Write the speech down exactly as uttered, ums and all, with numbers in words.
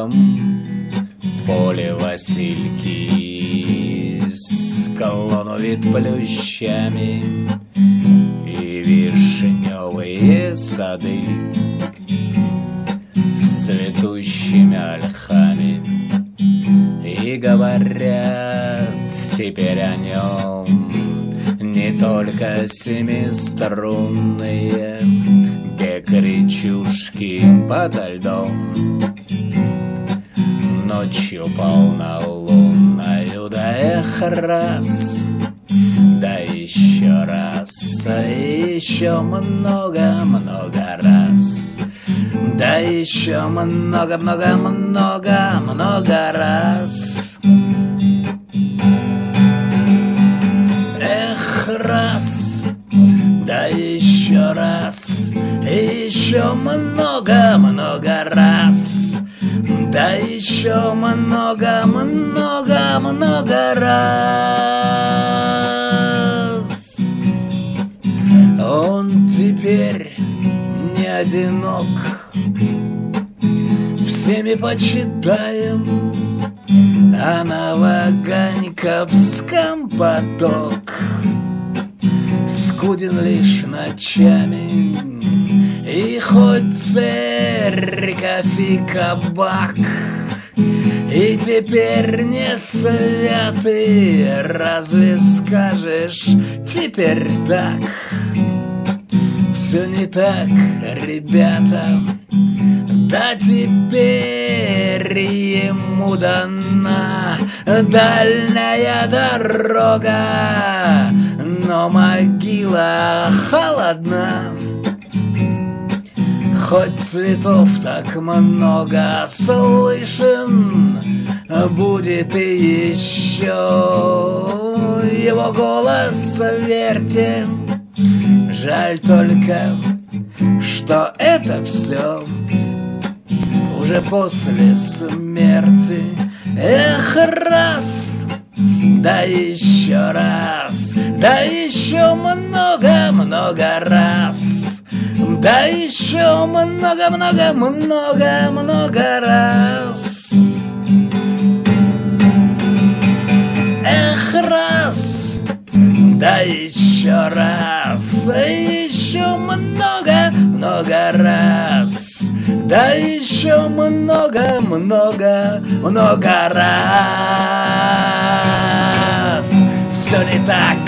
летом в поле васильки склоновит плющами и вишневые сады с цветущими ольхами. И говорят теперь о нем не только семиструнные бекричушки подо льдом. Ночью полнолунною, да эх раз, да еще раз, и еще много-много раз, да еще много-много-много-много раз. Эх, раз, да еще раз, и еще много-много раз, да еще много-много-много раз. Он теперь не одинок, всеми почитаем, а на Ваганьковском поток скуден лишь ночами. И хоть церковь и кабак и теперь не святы, разве скажешь теперь так? Все не так, ребята. Да теперь ему дана дальняя дорога, но могила холодна. Хоть цветов так много, слышен будет и еще его голос, верьте. Жаль только, что это все уже после смерти. Эх, раз, да еще раз, да еще много-много раз, да еще много-много-много-много раз. Эх, раз, да еще раз, еще много-много раз, да еще много-много-много раз. Все не так,